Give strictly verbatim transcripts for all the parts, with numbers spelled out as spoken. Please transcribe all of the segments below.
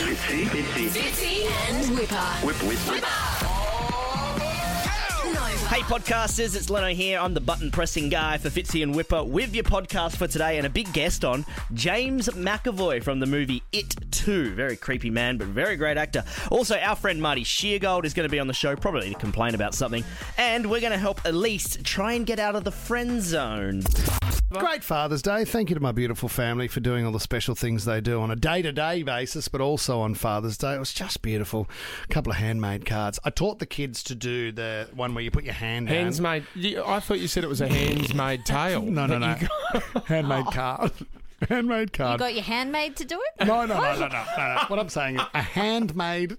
Fitzy, Fitzy, Fitzy and Whipper. Whip, whip, whip. Hey podcasters, it's Leno here. I'm the button pressing guy for Fitzy and Whipper with your podcast for today and a big guest on, James McAvoy from the movie It two. Very creepy man, but very great actor. Also, our friend Marty Sheargold is going to be on the show, probably to complain about something. And we're going to help Elise try and get out of the friend zone. Great Father's Day. Thank you to my beautiful family for doing all the special things they do on a day-to-day basis, but also on Father's Day. It was just beautiful. A couple of handmade cards. I taught the kids to do the one where you put your hand down. Hands made. You, I thought you said it was a hands made tail. No, no, no. that you got- Handmade card. Handmade card. You got your handmaid to do it? No, no, no, no, no, no, no. What I'm saying is a handmade...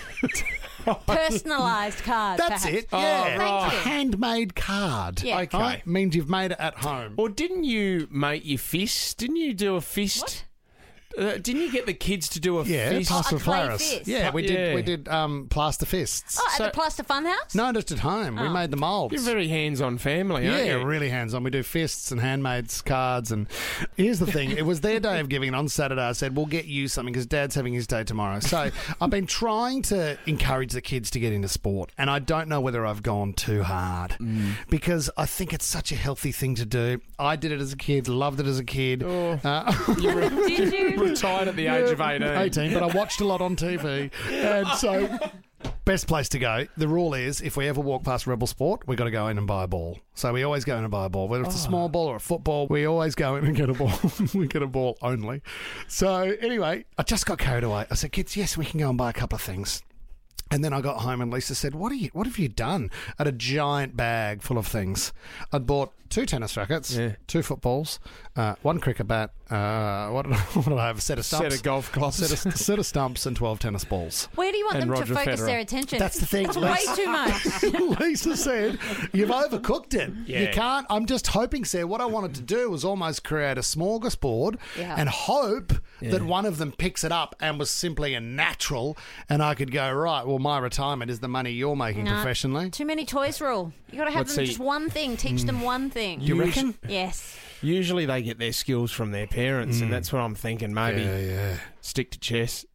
Personalised card, That's perhaps. it, yeah. Thank you. A handmade card. Yeah. Okay. Right? Means you've made it at home. Or didn't you make your fist? Didn't you do a fist? Uh, didn't you get the kids to do a Yeah, fist? plaster Oh, a clay Flaris. fist. Yeah, we did. Yeah. We did um, plaster fists. Oh, at So- the Plaster Funhouse? No, just at home. We Oh. made the moulds. You're a very hands-on family, aren't Yeah, you? really hands-on. We do fists and handmade cards. And here's the thing. It was their day of giving. And on Saturday, I said, we'll get you something because Dad's having his day tomorrow. So I've been trying to encourage the kids to get into sport. And I don't know whether I've gone too hard because I think it's such a healthy thing to do. I did it as a kid, loved it as a kid. Oh. Uh, You re- Did you? retired at the age of eighteen. eighteen, but I watched a lot on T V. And so, best place to go. The rule is, if we ever walk past Rebel Sport, we've got to go in and buy a ball. So we always go in and buy a ball. Whether it's a small ball or a football, we always go in and get a ball. We get a ball only. So anyway, I just got carried away. I said, kids, yes, we can go and buy a couple of things. And then I got home and Lisa said, what are you, what have you done? I had a giant bag full of things. I'd bought two tennis rackets, Yeah. two footballs, uh, one cricket bat, uh, what, did I, what did I have? A set of stumps. Set of golf clubs. Set of, set of stumps and twelve tennis balls. Where do you want And them Roger to focus Federer. their attention? That's the thing, It's way Lisa. too much. Lisa said, you've overcooked it. You Yeah. can't. I'm just hoping, Sarah, what I wanted to do was almost create a smorgasbord Yeah. and hope that one of them picks it up and was simply a natural and I could go, right, well, my retirement is the money you're making Nah. professionally. Too many toys rule. You got to have Let's them see. just one thing. Teach them one thing. You reckon? Yes. Usually they get their skills from their parents, and that's what I'm thinking. Maybe yeah. stick to chess.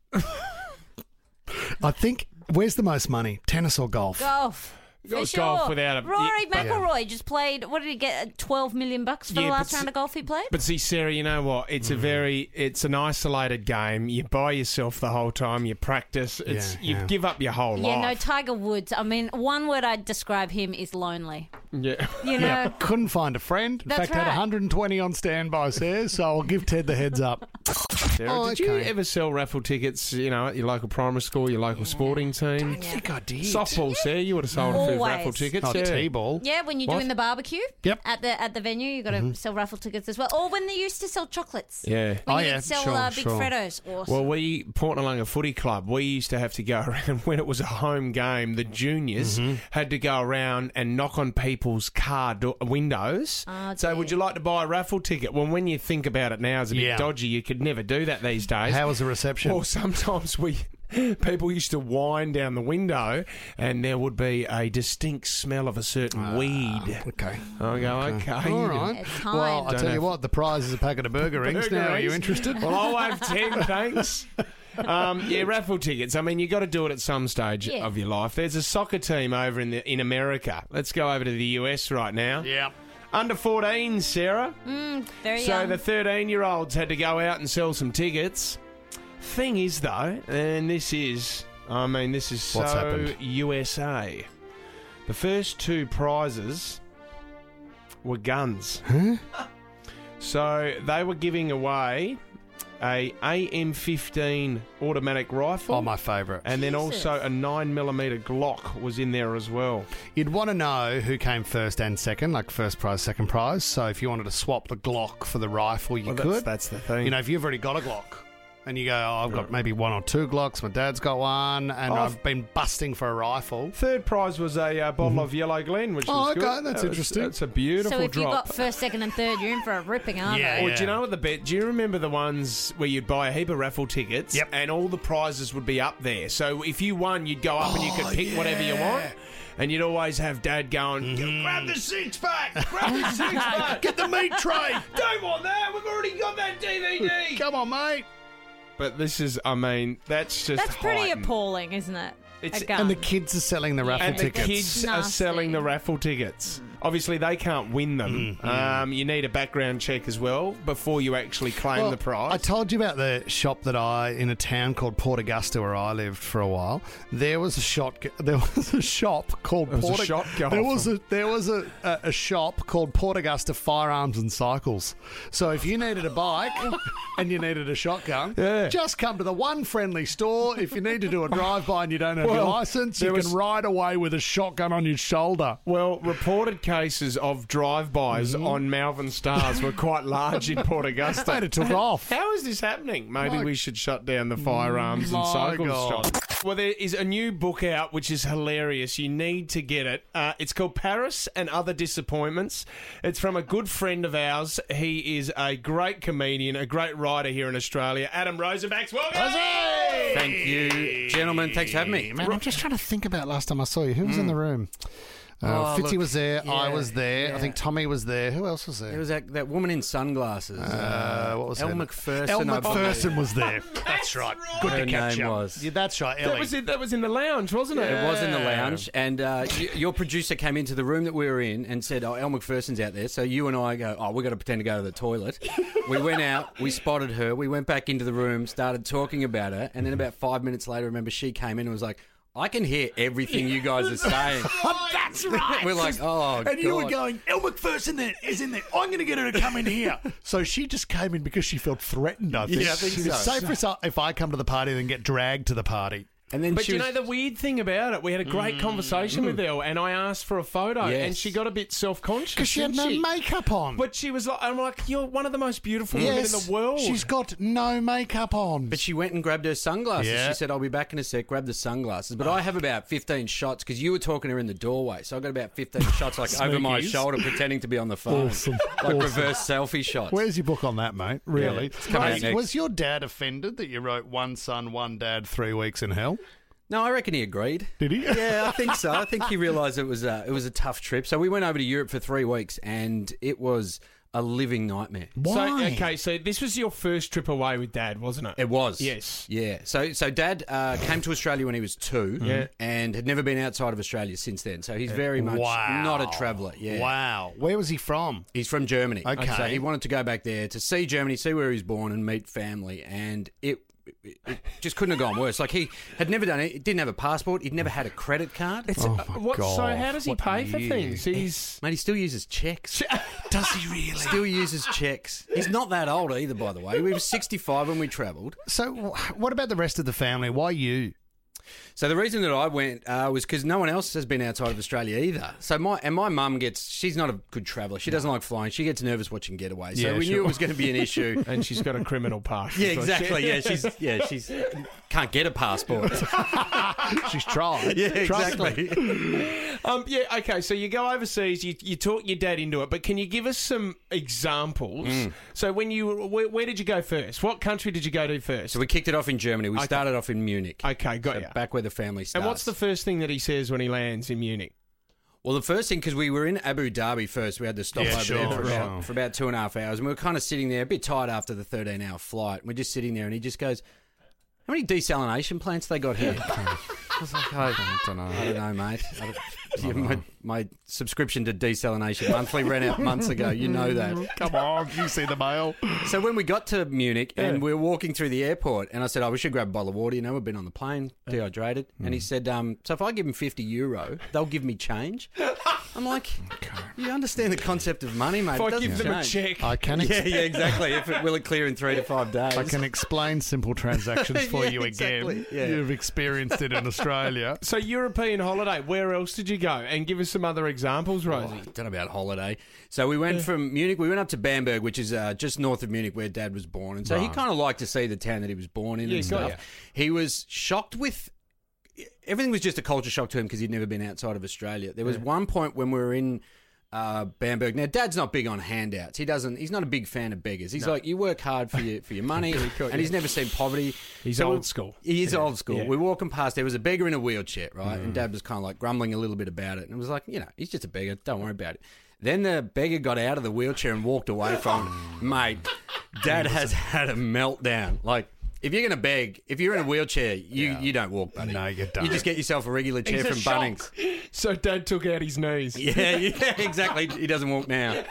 I think, where's the most money? Tennis or golf? Golf. For Golf sure. without a- Rory yeah. McIlroy just played. What did he get? Twelve million bucks for Yeah, the last but round s- of golf he played. But see, Sarah, you know what? It's a very, it's an isolated game. You're by yourself the whole time. You practice. It's Yeah, you yeah. give up your whole Yeah, no, life. Tiger Woods. I mean, one word I'd describe him is lonely. Yeah. You know, Couldn't find a friend. In That's fact, had right. one hundred twenty on standby, Sarah, so I'll give Ted the heads up. Sarah, Oh, did you okay. ever sell raffle tickets? You know, at your local primary school, your local sporting team. I think I did. Softball, Sarah, you would have sold a few Always. raffle tickets. Not yeah. T-ball. yeah, when you're What? doing the barbecue. Yep. At the at the venue, you got to sell raffle tickets as well. Or when they used to sell chocolates. Yeah. When Oh, you yeah, would sell sure, uh, Big sure. Freddos. Awesome. Well, we, Port Nalunga Footy Club, we used to have to go around when it was a home game. The juniors Mm-hmm. had to go around and knock on people's car do- windows. Oh, so, dear. would you like to buy a raffle ticket? Well, when you think about it now, it's a bit Yeah. dodgy. You could never do that these days. How was the reception? Or sometimes we people used to wind down the window, and there would be a distinct smell of a certain weed. Okay. I go, okay. All right. It's time. Well, I'll Don't tell you have- what, the prize is a packet of burger rings. Burger Now, are you rings. interested? Well, I'll have ten, thanks. Um, yeah, raffle tickets. I mean, you got to do it at some stage Yeah. of your life. There's a soccer team over in the in America. Let's go over to the U S right now. Yeah. Under fourteens, Sarah. Very So young. the thirteen-year-olds had to go out and sell some tickets. Thing is, though, and this is, I mean, this is What's so happened? U S A. The first two prizes were guns. Huh? So they were giving away a A M fifteen automatic rifle. Oh, my favourite. And then Jesus. also a nine millimeter Glock was in there as well. You'd want to know who came first and second, like first prize, second prize. So if you wanted to swap the Glock for the rifle, you Well, could. that's, that's the thing. You know, if you've already got a Glock and you go, oh, I've got maybe one or two Glocks, my dad's got one, and Oh, I've been busting for a rifle. Third prize was a uh, bottle of Yellow Glen, which Mm-hmm. Oh, was okay, good. that's That was- interesting. That's a beautiful so if you drop. got first, second, and third, you're in for a ripping, aren't Yeah. you? Or do you know what the bet? Do you remember the ones where you'd buy a heap of raffle tickets Yep. and all the prizes would be up there? So if you won, you'd go up and you could pick whatever you want. And you'd always have Dad going, grab the six pack, grab the six pack, Get the meat tray. don't want that. We've already got that D V D. Come on, mate. but this is, I mean, that's just That's pretty heightened. appalling, isn't it? It's- A gun. And the kids are selling the raffle And the tickets. kids are Nasty. selling the raffle tickets. Obviously, they can't win them. Mm-hmm. Um, you need a background check as well before you actually claim Well, the prize. I told you about the shop that I in a town called Port Augusta where I lived for a while. There was a shop. There was a shop called There was a Port. shop going there off was them. a there was a, a, a shop called Port Augusta Firearms and Cycles. So if you needed a bike and you needed a shotgun, Yeah. just come to the one friendly store. If you need to do a drive by and you don't have your Well, license, you there can was- ride away with a shotgun on your shoulder. Well, reported cases of drive-bys Mm-hmm. on Malvern Stars were quite large in Port Augusta. Mate, it took off. How is this happening? Maybe My- we should shut down the firearms and My cycles God. shop. Well, there is a new book out which is hilarious. You need to get it. Uh, it's called Paris and Other Disappointments. It's from a good friend of ours. He is a great comedian, a great writer here in Australia. Adam Rosenbach's welcome. Thank you, gentlemen. Thanks for having me. Man, I'm just trying to think about last time I saw you. Who was in the room? Uh, Oh, Fitzy look, was there. I yeah, was there. I yeah. think Tommy was there. Who else was there? There was that, that woman in sunglasses. uh, what was Elle her name? McPherson. Elle I believe. McPherson was there. That's right. Good Her to catch name up. was. Yeah, that's right. That Ellie. was, in, that was in the lounge, wasn't it? It was in the lounge, and uh, y- your producer came into the room that we were in and said, "Oh, Elle McPherson's out there." So you and I go, "Oh, we've got to pretend to go to the toilet." We went out, we spotted her, we went back into the room, started talking about her, and then about five minutes later, remember she came in and was like, "I can hear everything you guys are saying." That's right. We're like, "Oh, And God." you were going, Elle McPherson there is in there. I'm going to get her to come in here. So she just came in because she felt threatened, I think. Yeah, I think It's so. safer so- if I come to the party than get dragged to the party. And then But she you was, know the weird thing about it, we had a great conversation with Elle, and I asked for a photo, Yes. and she got a bit self-conscious. Because she had didn't no makeup on. But she was like, I'm like, you're one of the most beautiful women in the world. She's got no makeup on. But she went and grabbed her sunglasses. Yeah. She said, "I'll be back in a sec, grab the sunglasses." But I have about fifteen shots because you were talking to her in the doorway. So I got about fifteen shots like over my Sneakies. shoulder pretending to be on the phone. Awesome. Like Awesome. reverse selfie shots. Where's your book on that, mate? Really? it's coming out was, next. was your dad offended that you wrote One Son, One Dad, Three Weeks in Hell? No, I reckon he agreed. Did he? Yeah, I think so. I think he realised it was a, it was a tough trip. So we went over to Europe for three weeks and it was a living nightmare. So, Why? okay, so this was your first trip away with Dad, wasn't it? It was. Yes. Yeah. So so Dad uh, came to Australia when he was two Yeah. and had never been outside of Australia since then. So he's very much Wow. not a traveller. Yeah. Wow. Where was he from? He's from Germany. Okay. So he wanted to go back there to see Germany, see where he was born and meet family. And it, it, it just couldn't have gone worse. Like he had never done it. He didn't have a passport. He'd never had a credit card. It's, Oh, uh, my what, So God. how does he What pay for you- things? He's... Mate, he still uses checks. Does he really? Still uses checks. He's not that old either, by the way. We were sixty-five when we travelled. So, wh- what about the rest of the family? Why you? So the reason that I went uh, was because no one else has been outside of Australia either. So my and my mum gets, she's not a good traveller. She doesn't like flying. She gets nervous watching Getaways. So Yeah, we sure. knew it was going to be an issue. And she's got a criminal past. Yeah, as well. exactly. Yeah, she's yeah she's can't get a passport. She's tried. Yeah, Trust me. exactly. Um, yeah, okay, so you go overseas, you, you talk your dad into it, but can you give us some examples? Mm. So when you, where, where did you go first? What country did you go to first? So we kicked it off in Germany. We started off in Munich. Okay, got So you. back where the family starts. And what's the first thing that he says when he lands in Munich? Well, the first thing, because we were in Abu Dhabi first, we had to stop Yeah, over sure, there for, sure. about, for about two and a half hours. And we were kind of sitting there, a bit tired after the thirteen-hour flight. And we're just sitting there, and he just goes, "How many desalination plants they got here?" I was like, I don't know. I don't know, mate. I don't, yeah, my, my subscription to Desalination Monthly ran out months ago. You know that. Come on, you see the mail. So when we got to Munich and we were walking through the airport, and I said, "Oh, we should grab a bottle of water. You know, we've been on the plane, dehydrated." And he said, um, "So if I give him fifty euro, they'll give me change." I'm like, "You understand the concept of money, mate? If It I doesn't give them a change." check. I can. Ex- Yeah, yeah, exactly. If it will it clear in three to five days. I can explain simple transactions for Yeah, you exactly, again. yeah. You've experienced it in Australia. So European holiday, where else did you go? And give us some other examples, Oh, Rosie. I don't know about holiday. So we went from Munich, we went up to Bamberg, which is uh, just north of Munich where Dad was born. And so he Right. kind of liked to see the town that he was born in Yeah, and got stuff. ya. He was shocked with... Everything was just a culture shock to him because he'd never been outside of Australia. There was one point when we were in uh, Bamberg. Now, Dad's not big on handouts. He doesn't. He's not a big fan of beggars. He's like, you work hard for your for your money, and he's never seen poverty. He's So old we- school. He is old school. Yeah. We're walking past. There was a beggar in a wheelchair, right? And Dad was kind of like grumbling a little bit about it, and it was like, you know, he's just a beggar. Don't worry about it. Then the beggar got out of the wheelchair and walked away from him. Mate, Dad has had a meltdown. Like, If you're going to beg, if you're in a wheelchair, you, you don't walk, buddy. No, you don't. You just get yourself a regular chair He's a from shock. Bunnings. So Dad took out his knees. Yeah, yeah, exactly. He doesn't walk now.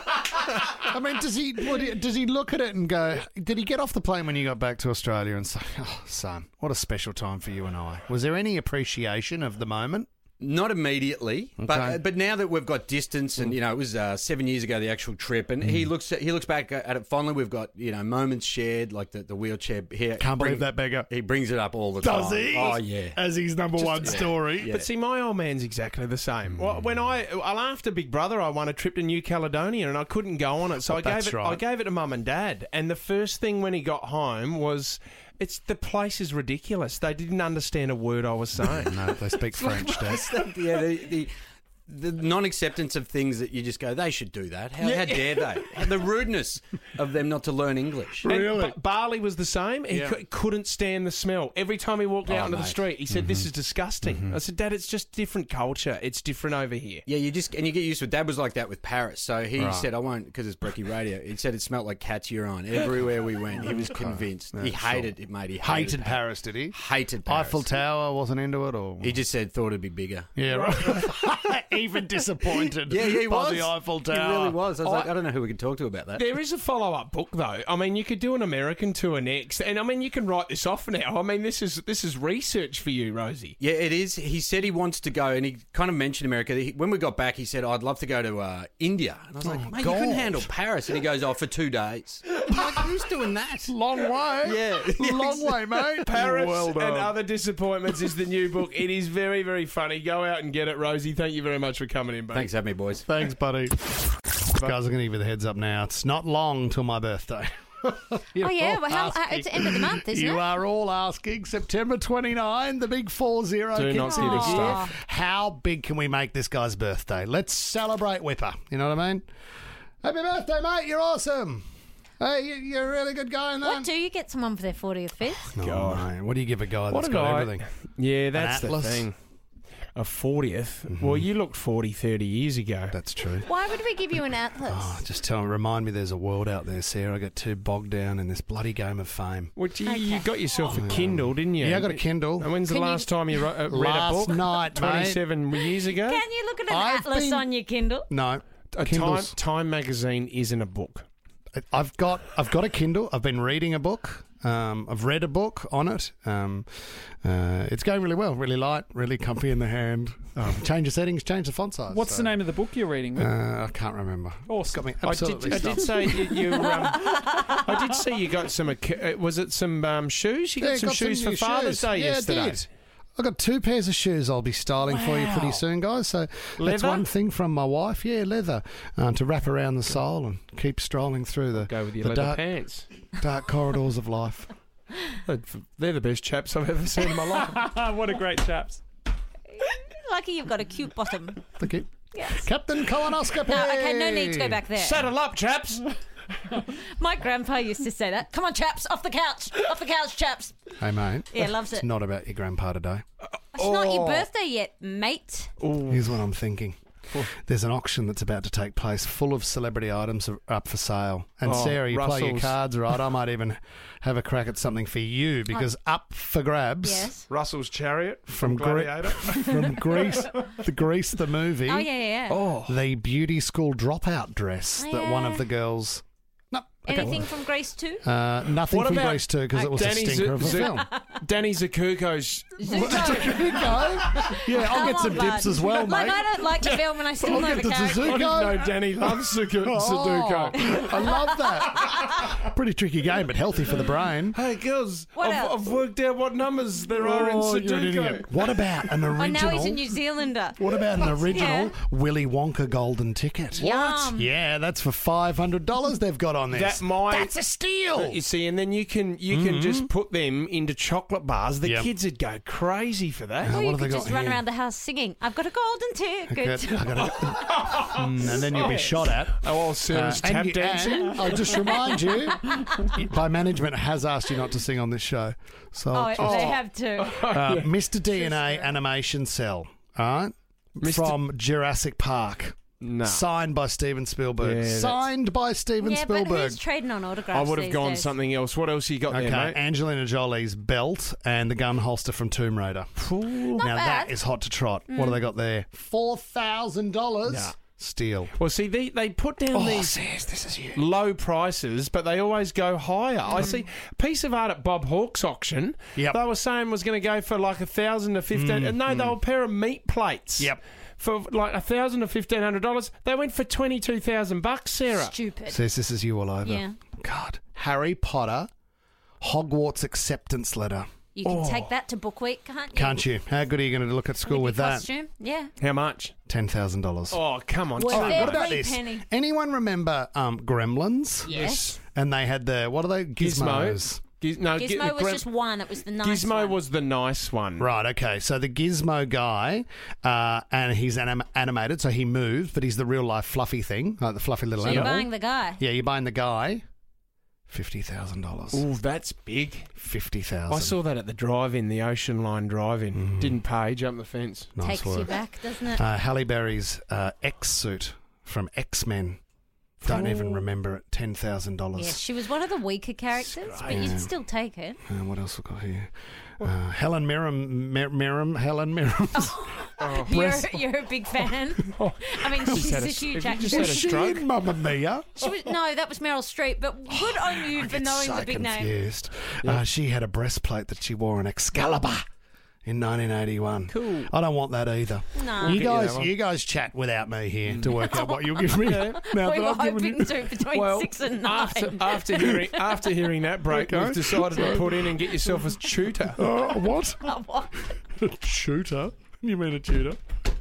I mean, does he, what, do you- does he look at it and go, did he get off the plane when you got back to Australia and say, oh, son, what a special time for you and I? Was there any appreciation of the moment? Not immediately, Okay. but but now that we've got distance, and you know it was uh, seven years ago the actual trip, and he looks at, he looks back at it fondly. We've got you know moments shared, like the, the wheelchair here. Can't believe that beggar. He brings it up all the Does time. he? Oh yeah. As his number one story. Yeah. But see, my old man's exactly the same. Well, when I, well, after Big Brother, I won a trip to New Caledonia, and I couldn't go on it, so I gave that's it. right. I gave it to Mum and Dad, and the first thing when he got home was, "It's the place is ridiculous." They didn't understand a word I was saying. No, they speak French, Dad. yeah, the, the the non-acceptance of things that you just go, they should do that. How, how dare they? And the rudeness of them not to learn English. And Ba- Barley was the same. He Yeah. cou- couldn't stand the smell. Every time he walked out Oh, onto the mate. street, he said, "This is disgusting." I said, "Dad, it's just different culture. It's different over here." Yeah, you just and you get used to it. Dad was like that with Paris, so he Right. said, "I won't," because it's Brekkie Radio. He said it smelled like cat's urine everywhere we went. He was convinced. He hated it, mate. He hated, Hated Paris, did he? Hated Paris. Eiffel Tower wasn't into it, or He just said thought it'd be bigger. yeah, right. Even disappointed. Yeah, yeah, he by was. the Eiffel He Tower. really was. I was I- like, I don't know who we can talk to about that. There is a follow-up book, though. I mean, you could do an American tour next, and I mean, you can write this off now. I mean, this is this is research for you, Rosie. Yeah, it is. He said he wants to go, and he kind of mentioned America. He, when we got back, he said, "I'd love to go to uh, India." And I was like, "Mate, God. you couldn't handle Paris." And he goes, "Oh, for two days." I'm like, who's doing that? Long way. Yeah. Long way, mate. Paris Well done. and Other Disappointments is the new book. It is very, very funny. Go out and get it, Rosie. Thank you very much for coming in, buddy. Thanks for having me, boys. Thanks, buddy. Guys, I'm going to give you the heads up now. It's not long till my birthday. You're Oh yeah, all well, how, uh, asking. it's the end of the month, isn't You it? are all asking. September twenty-ninth, the big four zero. Do not kicks into give gear. stuff. How big can we make this guy's birthday? Let's celebrate Whipper. You know what I mean? Happy birthday, mate. You're awesome. Hey, you- you're a really good guy in that. What do you get someone for their fortieth fifth? Oh, mate. What do you give a guy What that's a got guy. everything? Yeah, that's the Atlas. thing. A fortieth. Well, you looked forty, thirty years ago. That's true. Why would we give you an atlas? Oh, just tell remind me there's a world out there, Sarah. I get too bogged down in this bloody game of fame. Well, you, you got yourself a Kindle, didn't you? Yeah, I got a Kindle. And when's the Can you- last time you wrote, uh, read Last a book? night, mate. twenty-seven years ago? Can you look at an I've atlas been- on your Kindle? No. A time, Kindles. time magazine isn't a book. I've got I've got a Kindle. I've been reading a book. Um, I've read a book on it. Um, uh, it's going really well. Really light. Really comfy in the hand. Um, change the settings. Change the font size. What's so- the name of the book you're reading? With? Uh, I can't remember. It's got me I absolutely did, I did stumped. say you. you um, I did see you got some. uh, Was it some um, shoes? You got Yeah, some got some shoes for new Father's shoes. Day Yeah, I yesterday. did. I've got two pairs of shoes I'll be styling for you pretty Wow. soon, guys. So that's Leather? one thing from my wife. Yeah, leather. Uh, to wrap around the sole and keep strolling through the, Go with your the leather dark, pants. dark corridors of life. They're the best chaps I've ever seen in my life. What a great chaps. Lucky you've got a cute bottom. Thank you. Yes. Captain Colonoscopy. No, okay, no need to go back there. Saddle up, chaps. My grandpa used to say that. Come on, chaps, off the couch, off the couch, chaps. Hey, mate. Yeah, loves It's it. not about your grandpa today. It's not your birthday yet, mate. Here's what I'm thinking. There's an auction that's about to take place full of celebrity items are up for sale. And Oh, Sarah, you play your Russell's. cards right. I might even have a crack at something for you because up for grabs Yes. Russell's Chariot from, from Gre- Gladiator. from Greece, the Grease the movie, Oh, yeah, yeah, yeah. Oh, the beauty school dropout dress Oh, that one yeah. of the girls... No, okay. Anything from Grace too? Uh, nothing What from about Grease two because it was Danny a stinker of a Z- Z- film. Danny Zakuko's. There you go. Yeah, I'll get some dips as well, Like, mate. I don't like the film and I still I'll know get the the character. I didn't Suzuko. know Danny loves Suku- Oh, Sudoku. I love that. Pretty tricky game, but healthy for the brain. Hey, girls, What I've, else? I've worked out what numbers there are in Oh, you're an Sudoku. idiot. What about an Oh, original? now he's a New Zealander. What about an original Yeah. Willy Wonka golden ticket? Yum. Yeah, that's for five hundred dollars they've got on this. That might- That's a steal. You see, and then you can you can just put them into chocolate bars. The Yep. kids would go crazy for that. Or what you have they could just got run here? around the house singing, I've got a golden ticket. Good. I gotta go. Mm, and then you'll be shot at. Oh, well, Sarah's Uh, tap and you- dancing. and I'll just remind you, my management has asked you not to sing on this show. So Oh, just, they have to. uh, Mister D N A Animation Cell, all right, Mister from Jurassic Park. No. Signed by Steven Spielberg. Yeah, that's- Signed by Steven Yeah, but Spielberg. who's trading on autographs I would have these gone days? something else. What else you got Okay, there, mate? Angelina Jolie's belt and the gun holster from Tomb Raider. now that bad. is hot to trot. What do they got there? Four thousand dollars. Yeah. Steal. Well, see, they, they put down Oh, these sis, this is you. low prices, but they always go higher. I see a piece of art at Bob Hawke's auction. Yep. They were saying was going to go for like a thousand to fifteen. Mm, no, they were a pair of meat plates. Yep. For like a thousand to fifteen hundred dollars. They went for twenty two thousand bucks, Sarah. Stupid. Sis, this is you all over. Yeah. God. Harry Potter Hogwarts acceptance letter. You can take that to Book Week, can't you? Can't you? How good are you going to look at school with Your that? costume? Yeah. How much? ten thousand dollars. Oh, come on. Worth Tim. every What about this? penny. Anyone remember um, Gremlins? Yes. And they had the, what are they? Gizmos. Gizmo. Giz- no, Gi- Gizmo was Grem- just one. It was the nice Gizmo one. was the nice one. Right, okay. So the Gizmo guy, uh, and he's anim- animated, so he moves, but he's the real life fluffy thing, like the fluffy little So you're animal. buying the guy. Yeah, you're buying the guy. Fifty thousand dollars. Ooh, that's big. Fifty thousand. I saw that at the drive-in, the Ocean Line drive-in. Didn't pay, jumped the fence. Nice Takes work. you back, doesn't it? Uh, Halle Berry's uh, X suit from X Men. Don't even remember it. Ten thousand yeah, dollars. she was one of the weaker characters, but Yeah. you'd still take it. Uh, what else we got here? Uh, Helen Mirren, Mir- Mirren, Helen Mirren. Oh. You're, you're a big fan. I mean, she's had a, a- huge have you actress. just had a Was she stroke? in Mamma Mia? She was, no, that was Meryl Streep, but good on you I for get knowing so the big name. confused. Uh, she had a breastplate that she wore in Excalibur in nineteen eighty-one. Cool. I don't want that either. No. You Get you that guys, one. you guys chat without me here to work out what you'll give me. Now we that were I've given hoping you- to between Well, six and nine. after, after hearing after hearing that break, Okay. we've decided to put in and get yourself a tutor. Uh, what? What? A shooter? You mean a tutor?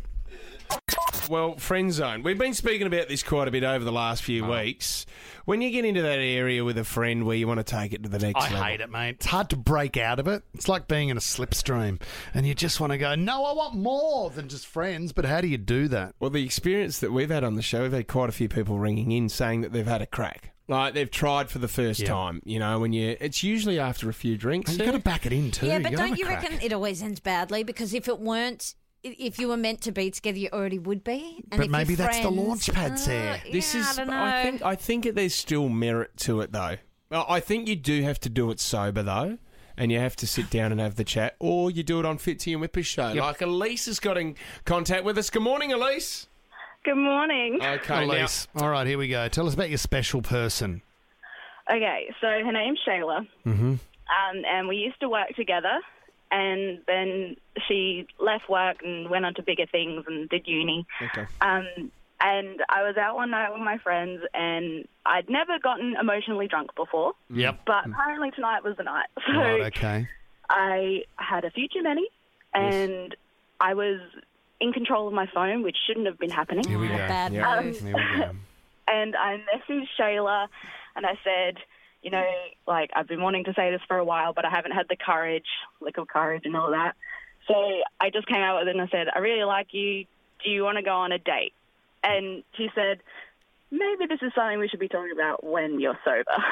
Well, friend zone. We've been speaking about this quite a bit over the last few weeks. When you get into that area with a friend where you want to take it to the next I level, hate it, mate. It's hard to break out of it. It's like being in a slipstream, and you just want to go, no, I want more than just friends. But how do you do that? Well, the experience that we've had on the show, we've had quite a few people ringing in saying that they've had a crack. Like they've tried for the first Yeah. time, you know, when you it's usually after a few drinks. You've got to back it in too. Yeah, but gotta don't have a you crack. reckon it always ends badly? Because if it weren't, i- if you were meant to be together, you already would be. And But if maybe you're that's the friends- launch pad, Sarah. Uh, This yeah, is I don't know. I think I think there's still merit to it though. Well, I think you do have to do it sober though. And you have to sit down and have the chat, or you do it on Fitzy and Whipper's show. Like Elise has got in contact with us. Good morning, Elise. Good morning. Okay, now, Elise. All right, here we go. Tell us about your special person. Okay, so her name's Shayla, Mm-hmm. um, and we used to work together. And then she left work and went on to bigger things and did uni. okay. Um, and I was out one night with my friends, and I'd never gotten emotionally drunk before, Yep. but apparently tonight was the night. So Right, okay. I had a few too many, and I was in control of my phone, which shouldn't have been happening. Here we Oh, go. bad Yeah. move. Here we go. And I messaged Shayla and I said, you know, like, I've been wanting to say this for a while, but I haven't had the courage, lick of courage and all that. So I just came out with it and I said, I really like you. Do you want to go on a date? And she said, maybe this is something we should be talking about when you're sober.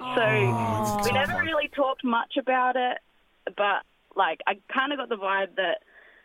so we never really talked much about it, but, like, I kind of got the vibe that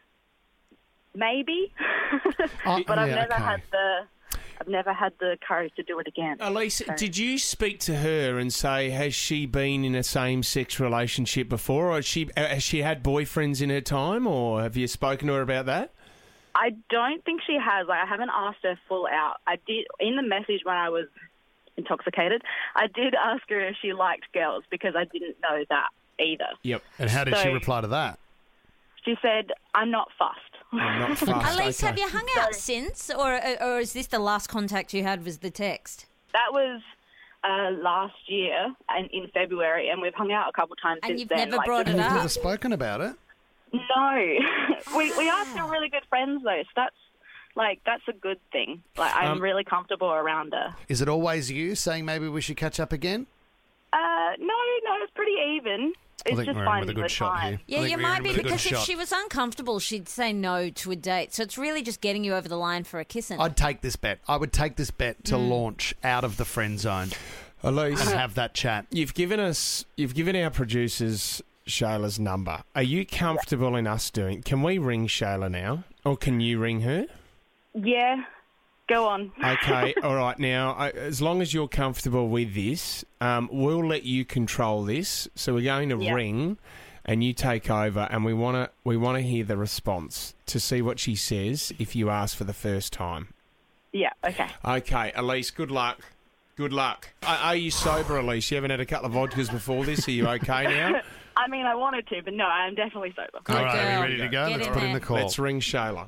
maybe, Oh, but I've yeah, never okay. had the... I've never had the courage to do it again. Elise, did you speak to her and say, has she been in a same-sex relationship before, or has she, uh, has she had boyfriends in her time, or have you spoken to her about that? I don't think she has. Like, I haven't asked her full out. I did in the message when I was intoxicated. I did ask her if she liked girls because I didn't know that either. Yep. And how did she So- reply to that? She said, "I'm not fussed." I'm not fast. Elise, okay. have you hung out since, or or is this the last contact you had was the text? That was uh, last year and in February, and we've hung out a couple times And since you've then. never like, brought just- it We've up? never spoken about it. No, we we are still really good friends though. So that's like that's a good thing. Like I'm Um, really comfortable around her. Is it always you saying maybe we should catch up again? Uh, no, no, it's pretty even. It's I think just we're in finding with a good the shot time. here. I Yeah, think you we're might in be, with a good because if shot. she was uncomfortable, she'd say no to a date. So it's really just getting you over the line for a kissing. I'd take this bet. I would take this bet Mm. to launch out of the friend zone Elise, and have that chat. you've given us, you've given our producers Shayla's number. Are you comfortable in us doing? Can we ring Shayla now, or can you ring her? Yeah, Go on. Okay, all right. Now, I, as long as you're comfortable with this, um, we'll let you control this. So we're going to Yeah. ring, and you take over, and we want to we want to hear the response to see what she says if you ask for the first time. Yeah, okay. Okay, Elise. Good luck. Good luck. Are, are you sober, Elise? You haven't had a couple of vodkas before this. Are you okay now? I mean, I wanted to, but no, I'm definitely sober. Good All right, girl. are we ready to go? Get Let's in put in there. the call. Let's ring Shayla.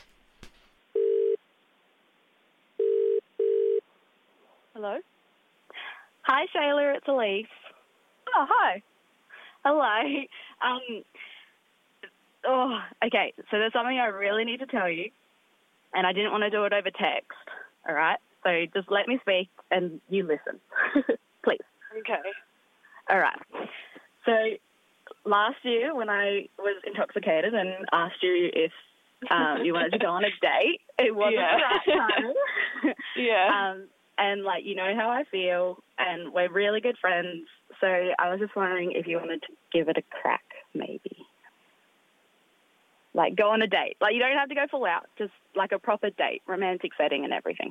Hello? Hi, Shayla. It's Elise. Oh, hi. Hello. Um. Oh, okay. So there's something I really need to tell you, and I didn't want to do it over text. All right. So just let me speak, and you listen, please. Okay. All right. So last year, when I was intoxicated and asked you if um, you wanted to go on a date, it wasn't Yeah. the right time. Yeah. Um, and, like, you know how I feel, and we're really good friends, so I was just wondering if you wanted to give it a crack, maybe. Like, go on a date. Like, you don't have to go full out, just, like, a proper date, romantic setting and everything.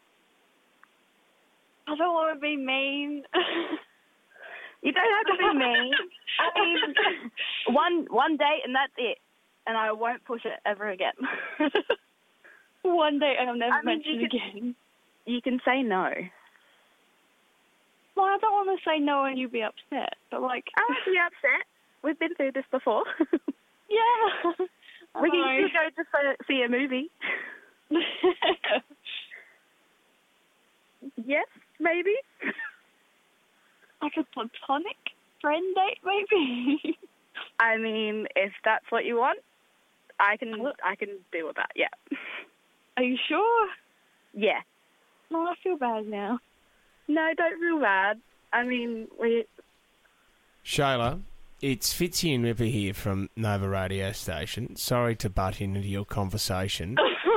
I don't want to be mean. You don't have to be mean. I mean, one, one date and that's it, and I won't push it ever again. One day and I'll never I mean, mention you it again. You can say no. Well, I don't want to say no and you be upset, but like, I won't be upset. We've been through this before. yeah. We I can know. still go to for, see a movie. Yes, maybe. Like a platonic friend date, maybe. I mean, if that's what you want, I can I can deal with that. Yeah. Are you sure? Yeah. No, I feel bad now. No, don't feel bad. I mean, we. Shayla, it's Fitzy and Ripper here from Nova Radio Station. Sorry to butt into your conversation.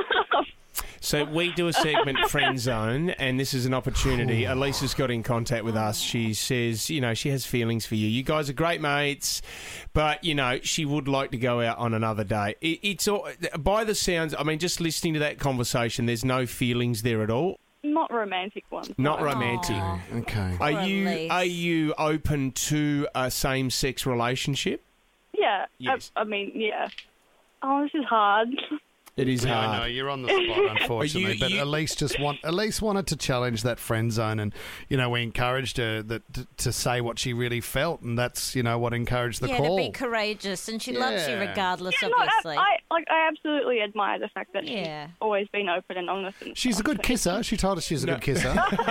So we do a segment, Friend Zone, and this is an opportunity. Elisa's got in contact with us. She says, you know, she has feelings for you. You guys are great mates, but, you know, she would like to go out on another day. It, it's all, by the sounds, I mean, just listening to that conversation, there's no feelings there at all. Not romantic ones. Not no. romantic. Aw. Okay. Are Poor you Elise. are you open to a same-sex relationship? Yeah. Yes. I, I mean, yeah. Oh, this is hard. It is Yeah, I hard. know you're on the spot, unfortunately. You- but you- Elise just want Elise wanted to challenge that friend zone, and you know we encouraged her that to, to say what she really felt, and that's you know what encouraged the yeah, call. to be courageous, and she loves you Yeah. regardless, Yeah, no, I, obviously. I like. I absolutely admire the fact that Yeah. she's always been open and honest. And She's a good kisser. She told us she's a No. good kisser. Um, so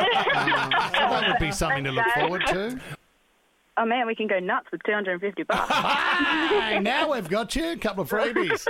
that would be something to look forward to. Oh man, we can go nuts with two hundred fifty bucks. Hey, now we've got you a couple of freebies.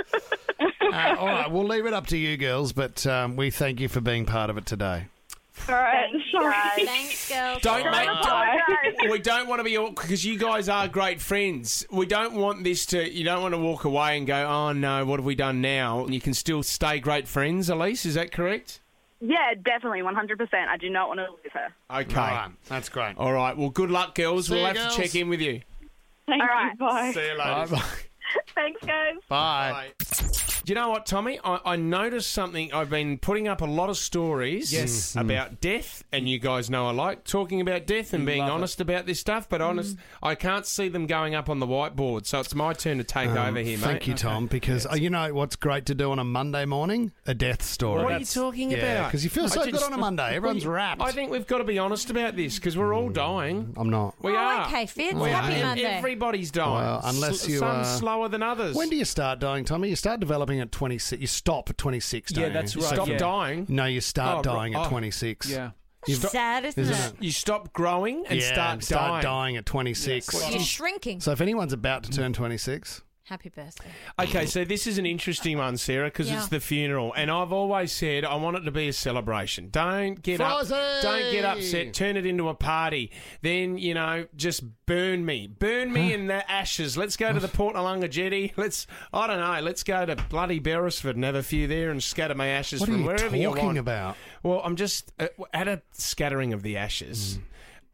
Uh, all right, we'll leave it up to you girls, but um, we thank you for being part of it today. All right. Thank you, Sorry. guys. Thanks, girls. Don't make. Bye. Don't, we don't want to be awkward because you guys are great friends. We don't want this to. You don't want to walk away and go, "Oh no, what have we done now?" And you can still stay great friends. Elise, is that correct? Yeah, definitely, one hundred percent. I do not want to lose her. Okay. All right, that's great. All right. Well, good luck, girls. See we'll you, have girls. to check in with you. Thank All you. right. Bye. See you Bye. later. Thanks, guys. Bye. Do you know what, Tommy? I, I noticed something. I've been putting up a lot of stories Yes. about death, and you guys know I like talking about death and being Love it. honest about this stuff, but honest, I can't see them going up on the whiteboard, so it's my turn to take Um, over here, mate. Thank you, Tom, because uh, you know what's great to do on a Monday morning? A death story. What are you talking yeah, about? because you feel I so just- good on a Monday. Everyone's Well, wrapped. I think we've got to be honest about this because we're all dying. I'm not. We Oh, are. okay, Fitz. We Happy are. Monday. Everybody's dying. Well, unless S- you, some uh, slower than others. When do you start dying, Tommy? You start developing at twenty-six. You stop at twenty-six, don't Yeah, you? that's You right, stop yeah. dying? No, you start Oh, dying right. at Oh. twenty-six. Yeah. You've- Sad, isn't, Isn't it? it? You stop growing and yeah, start, and start dying. dying at twenty-six. You're shrinking. So if anyone's about to turn twenty-six, Happy birthday. Okay, so this is an interesting one, Sarah, because Yeah. it's the funeral, and I've always said I want it to be a celebration. Don't get Fozzie! up, don't get upset. Turn it into a party. Then you know, just burn me, burn me in the ashes. Let's go to the Port Nalunga jetty. Let's, I don't know, let's go to bloody Beresford and have a few there and scatter my ashes what are from you wherever you talking want. about? Well, I'm just uh, at a scattering of the ashes.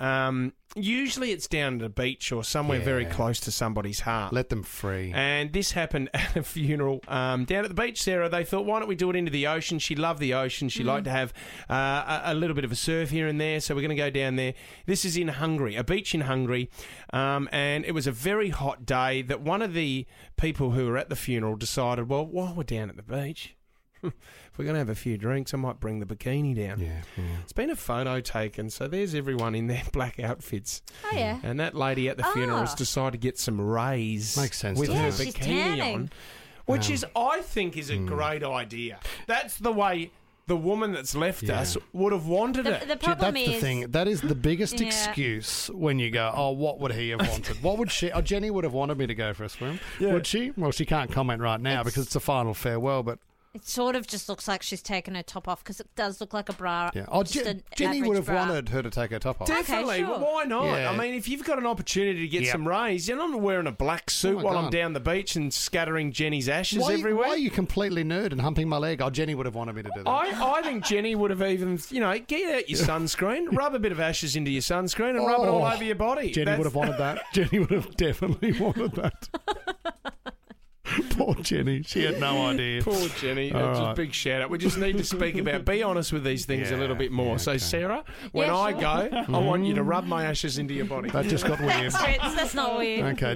Um, usually it's down at a beach or somewhere Yeah. very close to somebody's heart. Let them free. And this happened at a funeral um, down at the beach, Sarah. They thought, why don't we do it into the ocean? She loved the ocean. She liked to have uh, a, a little bit of a surf here and there, so we're going to go down there. This is in Hungary, a beach in Hungary, um, and it was a very hot day that one of the people who were at the funeral decided, well, while we're down at the beach, if we're going to have a few drinks, I might bring the bikini down. Yeah, yeah. It's been a photo taken, so there's everyone in their black outfits. Oh, yeah. And that lady at the funeral has Ah. decided to get some rays Makes sense, with doesn't her it? Yeah, she's bikini tanning. on, which is, I think, is a great idea. That's the way the woman that's left Yeah. us would have wanted The, it. the Gee, problem that's is, the thing. That is the biggest Yeah. excuse when you go, oh, what would he have wanted? What would she... Oh, Jenny would have wanted me to go for a swim. Would she? Well, she can't comment right now It's- because it's a final farewell, but... it sort of just looks like she's taken her top off because it does look like a bra. Yeah. Oh, just Je- an Jenny average would have bra. wanted her to take her top off. Definitely. Okay, sure. Well, why not? Yeah. I mean, if you've got an opportunity to get Yep. some rays, you're not wearing a black suit Oh my while I'm God. down the beach and scattering Jenny's ashes Why, everywhere. why are you completely nerd and humping my leg? Oh, Jenny would have wanted me to do that. I, I think Jenny would have even, you know, get out your sunscreen, rub a bit of ashes into your sunscreen and rub it all Oh, over your body. Jenny That's- would have wanted that. Jenny would have definitely wanted that. Poor Jenny. She had no idea. Poor Jenny. All That's right. a big shout out. We just need to speak about, be honest with these things a Yeah, little bit more. yeah, so, okay. Sarah, when Yeah, I sure. go, I want you to rub my ashes into your body. That just got weird. Thanks, Fritz. That's not weird. Okay.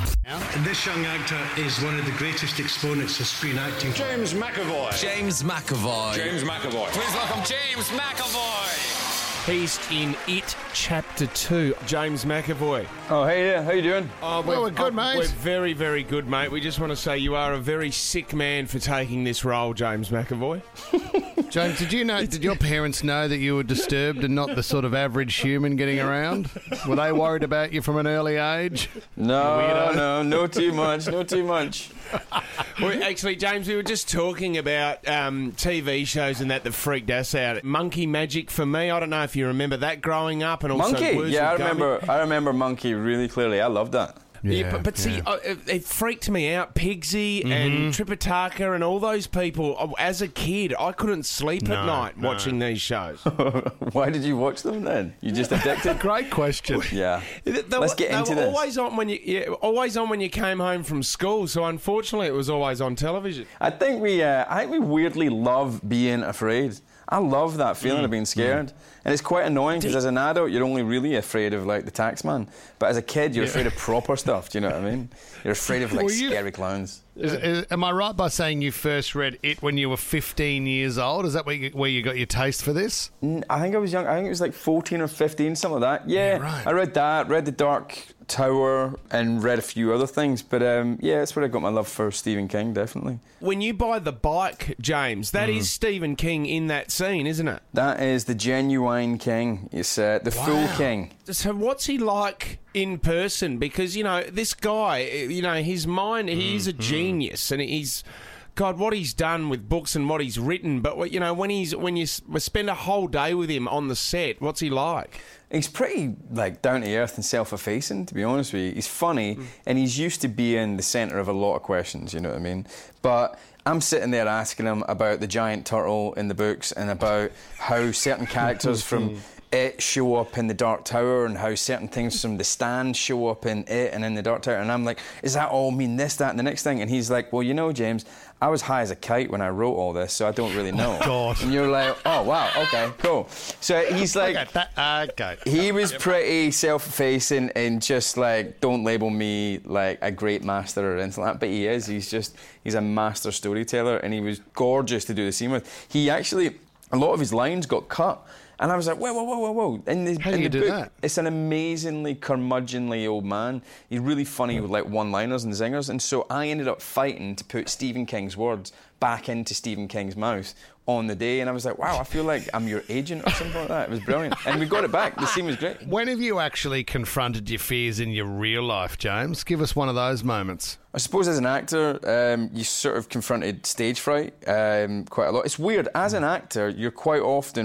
This young actor is one of the greatest exponents of screen acting. James McAvoy. James McAvoy. James McAvoy. Please welcome James McAvoy. He's in It Chapter two, James McAvoy. Oh, hey there. How you doing? Oh, Well, we're good, oh, mate. We're very, very good, mate. We just want to say you are a very sick man for taking this role, James McAvoy. James, did you know? Did your parents know that you were disturbed and not the sort of average human getting around? Were they worried about you from an early age? No, Weirdo. no, no too much, no too much. Well, actually, James, we were just talking about um, T V shows and that that freaked us out. Monkey Magic for me. I don't know if you remember that growing up, and also Monkey. Words Yeah, I with Gummy. remember. I remember Monkey really clearly. I loved that. Yeah, but, but see, uh, it, it freaked me out. Pigsy Mm-hmm. and Tripitaka and all those people. uh, As a kid, I couldn't sleep at No, night no. watching these shows. Why did you watch them then? You just addicted? Great question. Yeah. They- they Let's were- get they into were this. Always on when you, yeah, always on when you came home from school. So unfortunately, it was always on television. I think we, uh, I think we weirdly love being afraid. I love that feeling Mm. of being scared, and it's quite annoying because as an adult you're only really afraid of like the tax man, but as a kid you're afraid of proper stuff. Do you know what I mean? You're afraid of like Well, you- scary clowns. Is, is, am I right by saying you first read it when you were fifteen years old? Is that where you, where you got your taste for this? N- I think I was young. I think it was like fourteen or fifteen, something like that. Yeah, Yeah, right. I read that, read The Dark Tower, and read a few other things. But um, yeah, that's where I got my love for Stephen King, definitely. When you buy the bike, James, that is Stephen King in that scene, isn't it? That is the genuine King. It's uh, the full King. So what's he like in person? Because, you know, this guy, you know, his mind, he's a genius, and he's... God, what he's done with books and what he's written, but what- you know, when he's when you s- spend a whole day with him on the set, what's he like? He's pretty like down to earth and self-effacing, to be honest with you. He's funny and he's used to being the centre of a lot of questions, you know what I mean? But I'm sitting there asking him about the giant turtle in the books and about how certain characters from It show up in the Dark Tower and how certain things from The Stand show up in It and in the Dark Tower. And I'm like, does that all mean this, that, and the next thing? And he's like, well, you know, James, I was high as a kite when I wrote all this, so I don't really know. God. And you're like, oh, wow, okay, cool. So he's like... Okay, that, okay. He was pretty self-effacing and just like, don't label me like a great master or anything like that, but he is. He's just, he's a master storyteller, and he was gorgeous to do the scene with. He actually, a lot of his lines got cut, and I was like, whoa, whoa, whoa, whoa, whoa. In the, How do in you the do book, that? It's an amazingly curmudgeonly old man. He's really funny with like one-liners and zingers, and so I ended up fighting to put Stephen King's words back into Stephen King's mouth on the day, and I was like, wow, I feel like I'm your agent or something like that. It was brilliant. And we got it back. The scene was great. When have you actually confronted your fears in your real life, James? Give us one of those moments. I suppose as an actor, um, you sort of confronted stage fright um, quite a lot. It's weird. As an actor, you're quite often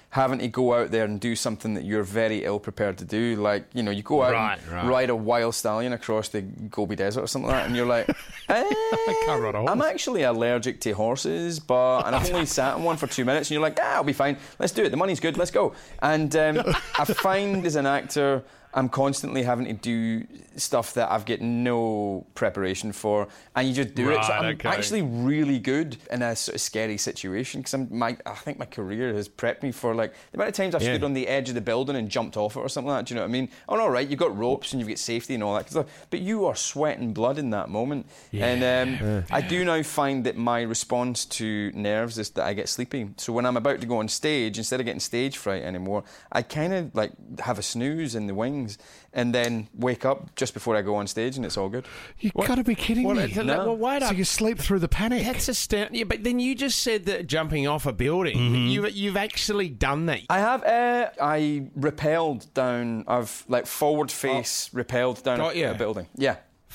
having to go out there and do something that you're very ill prepared to do. Like, you know, you go out Right, and right. ride a wild stallion across the Gobi Desert or something like that, and you're like, eh, can't ride a horse. I'm actually allergic to horses, but and I've only sat on one for two minutes, and you're like, ah, I'll be fine. Let's do it. The money's good. Let's go. And um, I find as an actor, I'm constantly having to do stuff that I've got no preparation for, and you just do it. So Right, I'm okay. actually really good in a sort of scary situation because I'm my I think my career has prepped me for like the amount of times I've Yeah. stood on the edge of the building and jumped off it or something like that. Do you know what I mean? Oh, all right, you've got ropes and you've got safety and all that stuff, but you are sweating blood in that moment. And um, I do now find that my response to nerves is that I get sleepy. So when I'm about to go on stage, instead of getting stage fright anymore, I kind of like have a snooze in the wings and then wake up just before I go on stage, and it's all good. You got to be kidding Well, me. it's a- No. well, wait So up. you sleep through the panic. That's astounding. Yeah, but then you just said that jumping off a building. Mm-hmm. You've you've actually done that. I have. Uh, I rappelled down. I've like forward face rappelled down Got a, ya. a building. Yeah.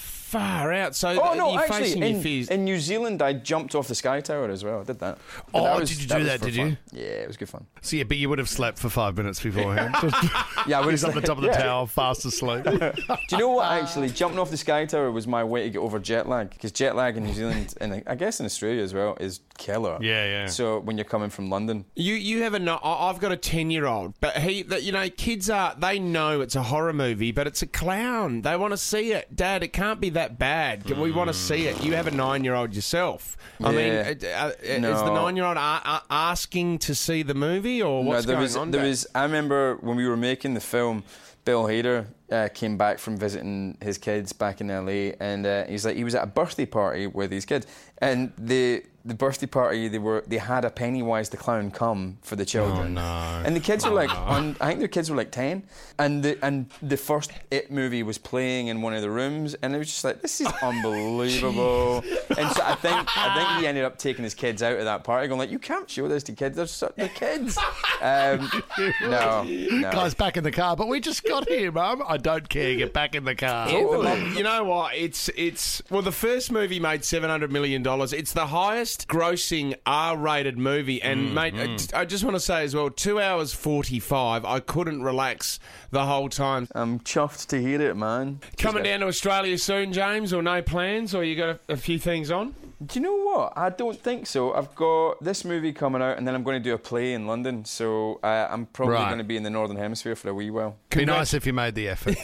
Far out. So Oh no! you're Actually, facing your in, fears. in New Zealand, I jumped off the Sky Tower as well. I did that. But Oh, that was- did you that do was that, for did fun. you? Yeah, it was good fun. So yeah, but you would have slept for five minutes beforehand. Yeah, I He's was on the top of the yeah. tower, fast asleep. Do you know what? Actually, jumping off the Sky Tower was my way to get over jet lag because jet lag in New Zealand and I guess in Australia as well is killer. Yeah, yeah. So when you're coming from London, You you have a no, I- I've got a ten year old, but he that you know kids are they know it's a horror movie, but it's a clown. They want to see it, Dad. It can't be that bad. We want to see it. You have a nine year old yourself. I mean, Yeah. uh, uh, is No. the nine year old a- a- asking to see the movie or what's no, there going was on? there Dad? was. I remember when we were making the film, Bill Hader uh, came back from visiting his kids back in L A, and uh, he's like he was at a birthday party with his kids, and the the birthday party they were they had a Pennywise the clown come for the children, Oh, no. and the kids were like on, I think their kids were like ten, and the and the first It movie was playing in one of the rooms, and it was just like this is unbelievable, and so I think I think he ended up taking his kids out of that party, going like you can't show this to kids, they're, so, they're kids. Um, no, no. Guys, back in the car. But we just got here, Mum. I don't care. Get back in the car. You know what? It's it's well, the first movie made seven hundred million dollars. It's the highest grossing R-rated movie, and mate, I- I just want to say as well, two hours forty-five. I couldn't relax the whole time. I'm chuffed to hear it, man. Coming down to Australia soon, James, or no plans, or you got a, a few things on? Do you know what? I don't think so. I've got this movie coming out, and then I'm going to do a play in London. So uh, I'm probably Right. going to be in the Northern Hemisphere for a wee while. Be nice if you made the effort.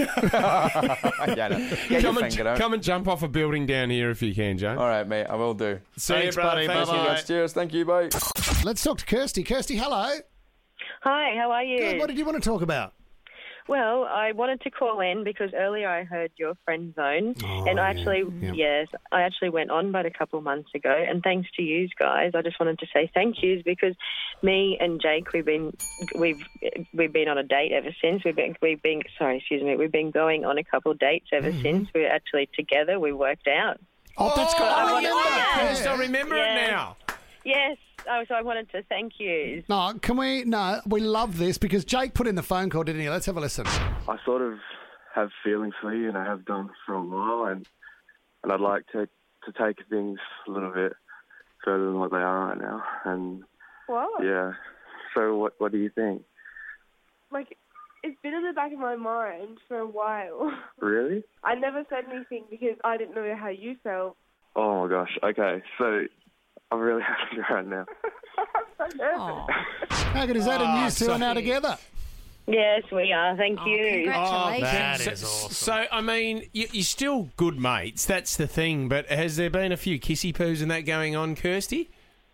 yeah, no. Get your Come and, finger out. come and jump off a building down here if you can, James. All right, mate. I will do. See Thanks, you, brother. buddy. Thanks, Bye-bye. you Yes, cheers. Thank you. Bye. Let's talk to Kirsty. Kirsty, hello. Hi, how are you? Good. What did you want to talk about? Well, I wanted to call in because earlier I heard your friend zone, Oh, and I yeah, actually, yeah. yes, I actually went on about a couple of months ago. And thanks to you guys, I just wanted to say thank yous because me and Jake, we've been, we've, we've been on a date ever since. We've been, we've been, sorry, excuse me, we've been going on a couple of dates ever Mm-hmm. since. We're actually together. We worked out. Oh, that's good. Oh, I I remember. Yes, Yeah. I remember Yeah. it now. Yes. Oh, so I wanted to thank you. No, can we? No, we love this because Jake put in the phone call, didn't he? Let's have a listen. I sort of have feelings for you, and I have done for a while, and and I'd like to to take things a little bit further than what they are right now. And What? yeah, so what what do you think? Like, it's been in the back of my mind for a while. Really? I never said anything because I didn't know how you felt. Oh my gosh. Okay, so I'm really happy right now. I'm so nervous. How good is that? And you two are now together. Yes, we are. Thank Oh, you. congratulations. That So- is awesome. So, I mean, you, you're still good mates. That's the thing. But has there been a few kissy poos and that going on, Kirsty?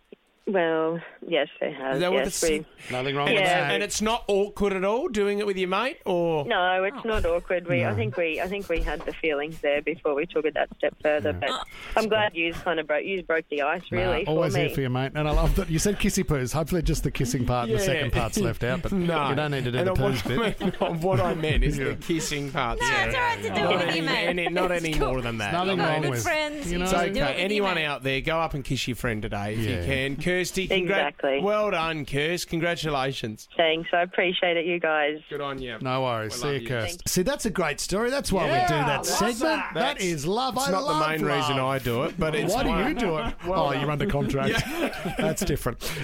Well, yes, there has. Is that what yes, it's- we. Nothing wrong And, with it's, Yeah. that. and it's not awkward at all doing it with your mate, or No, it's not awkward. We, I think we, I think we had the feelings there before we took it that step further. But I'm glad you kind of broke, you broke the ice really Nah, always for here me. for you, mate. And I love that you said kissy poos. Hopefully, just the kissing part and the Yeah. second part's left out. But no, you don't need to do and the what poos I bit. meant- what I meant is the kissing part. No, it's all right to do Not it with any, you, mate. any- not It's any cool. more than that. Nothing you know. wrong Good with friends. you know. It's Do okay. it with your Anyone mate. out there, go up and kiss your friend today if Yeah. you can. Kirsty, congra- Exactly. well done, Kirst. Congratulations. Thanks, I appreciate it, you guys. Good on you. No worries. We See love you, you. Kirst. See, that's a great story. That's why we do Yeah, that love segment. that. That That's- is love. It's I not the love main reason love. I do it, but it's Why do one- you do it? Well oh, done. you're under contract. That's different.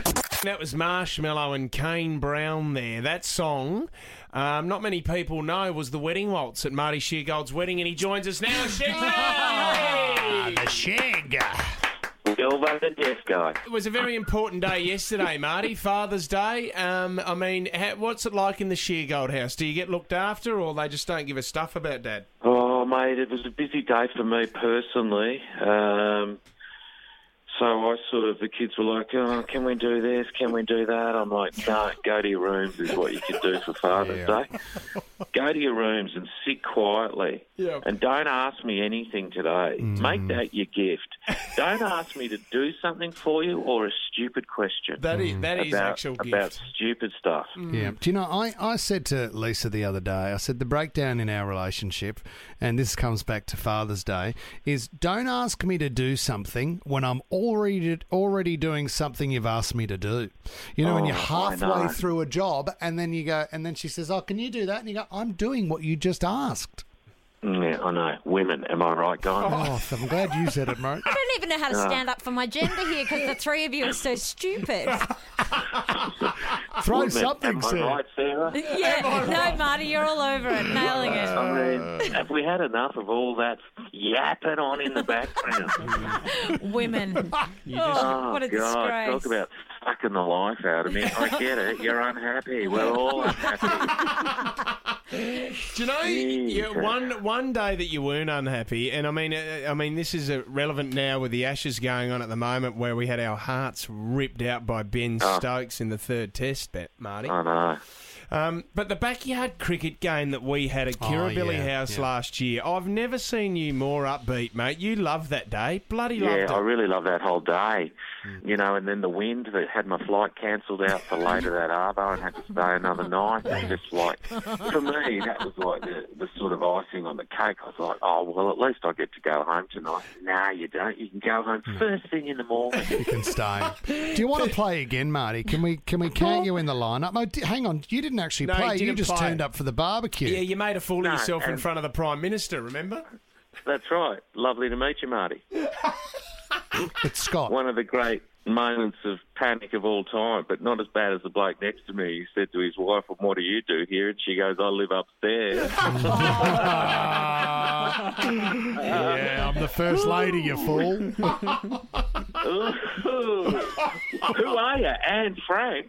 That was Marshmallow and Kane Brown there. That song, um, not many people know, was the wedding waltz at Marty Sheargold's wedding, and he joins us now. Sheg! Ah, the Sheg. Silver the deaf guy. It was a very important day yesterday, Marty, Father's Day. Um, I mean, how, what's it like in the Sheargold house? Do you get looked after, or they just don't give a stuff about Dad? Oh, mate, it was a busy day for me personally. Um, so I sort of, the kids were like, oh, can we do this? Can we do that? I'm like, no, go to your rooms is what you can do for Father's Yeah. Day. Go to your rooms and sit quietly. Yeah. And don't ask me anything today. Make that your gift. Don't ask me to do something for you or a stupid question. That is that is about, actual gift. about stupid stuff. Yeah. Do you know, I, I said to Lisa the other day, I said the breakdown in our relationship, and this comes back to Father's Day, is don't ask me to do something when I'm already already doing something you've asked me to do. You know, when you're Oh, I halfway know. through a job and then you go, and then she says, oh, can you do that? And you go, I'm doing what you just asked. Yeah, I know. Women, am I right, guys? Oh, I'm glad you said it, mate. I don't even know how to Ah. stand up for my gender here because the three of you are so stupid. Throw Women, something, am I Sarah. right, Sarah? Yeah, no, Marty, you're all over it, nailing it. I mean, have we had enough of all that yapping on in the background? Women. You Oh, what a God, disgrace. talk about sucking the life out of me. I get it. You're unhappy. We're all unhappy. Do you know you, one one day that you weren't unhappy, and I mean, uh, I mean, this is uh, relevant now with the Ashes going on at the moment, where we had our hearts ripped out by Ben Oh. Stokes in the third Test, bet Marty. I know. Um, but the backyard cricket game that we had at Oh, Kirribilli yeah, House yeah. last year, I've never seen you more upbeat, mate. You loved that day, bloody Yeah, loved I it. really love that whole day. You know, and then the wind that had my flight cancelled out for later that arvo and had to stay another night. And just like, for me, that was like the, the sort of icing on the cake. I was like, oh, well, at least I get to go home tonight. Nah, you don't. You can go home first thing in the morning. You can stay. Do you want to play again, Marty? Can we can we count you in the lineup? Oh, d- hang on, you didn't actually No, play. he You didn't just play. turned up for the barbecue. Yeah, you made a fool of No, yourself in and- front of the Prime Minister, remember? That's right. Lovely to meet you, Marty. It's Scott. One of the great moments of panic of all time, but not as bad as the bloke next to me. He said to his wife, well, what do you do here? And she goes, I live upstairs. Yeah, I'm the first lady, you fool. Ooh. Who are you? Anne Frank?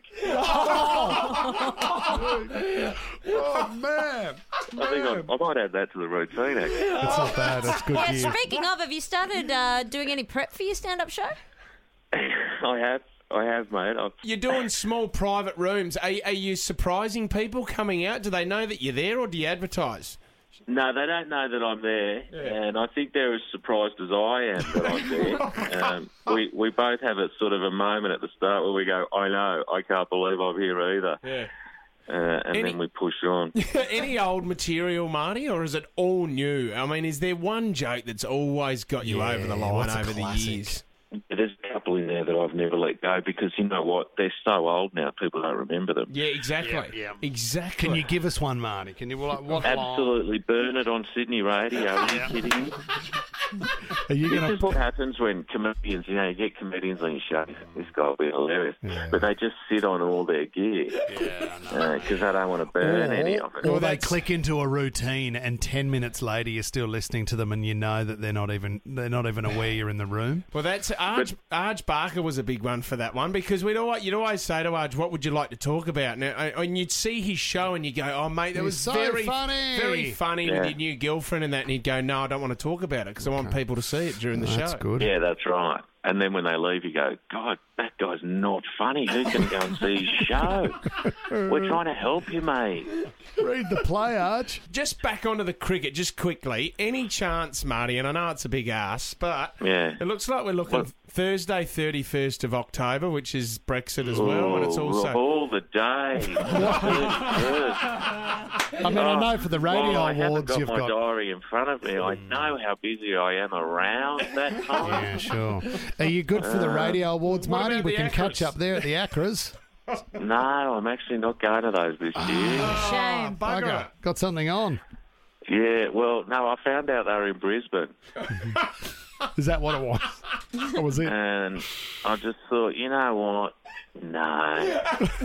Oh, man. I think I, I might add that to the routine, actually. That's not bad. That's good Yeah, gear. speaking of, have you started uh, doing any prep for your stand-up show? I have. I have, mate. I've, You're doing small private rooms. Are, are you surprising people coming out? Do they know that you're there, or do you advertise? no, they don't know that I'm there, and I think they're as surprised as I am that I'm there. um, we we both have a sort of a moment at the start where we go, I know, I can't believe I'm here either. Yeah. Uh, and Any- then we push on. Any old material, Marty, or is it all new? I mean, is there one joke that's always got you Yeah, over the line what's a over the classic? years? There's a couple in there that I've never let go because you know what? They're so old now, people don't remember them. Yeah, exactly. Yeah, yeah. Exactly. Can you give us one, Marty? Can you like what line? Absolutely burn it on Sydney radio. Are you kidding me? Are you This going is what happens when comedians, you know, you get comedians on your show. This guy will be hilarious. But they just sit on all their gear because they don't want to burn any of it. Or they click into a routine, and ten minutes later you're still listening to them, and you know that they're not even they're not even aware you're in the room. Well, that's Arj, Arj Barker was a big one for that one because we'd always, you'd always say to Arj, "What would you like to talk about?" Now, and you'd see his show and you go, "Oh, mate, that He's was so very funny." very funny Yeah. with your new girlfriend and that." And he'd go, "No, I don't want to talk about it because I want people to see it during the show." That's good. Yeah, that's right. And then when they leave, you go, God, that guy's not funny. Who's going to go and see his show? We're trying to help you, mate. Read the play, Arch. Just back onto the cricket, just quickly. Any chance, Marty, and I know it's a big ask, but Yeah. it looks like we're looking What? Thursday, thirty-first of October, which is Brexit as well, and it's Oh, also... all the day. I mean, I know for the radio well, I haven't awards got you've my got. diary in front of me. I know how busy I am around that time. Yeah, sure. Are you good for the radio awards, What Marty? about We the can Acras? catch up there at the Acras. No, I'm actually not going to those this year. Shame. Bugger Okay, it. got something on. Yeah, well, no, I found out they were in Brisbane. Is that what it was? What was it? And I just thought, you know what? No.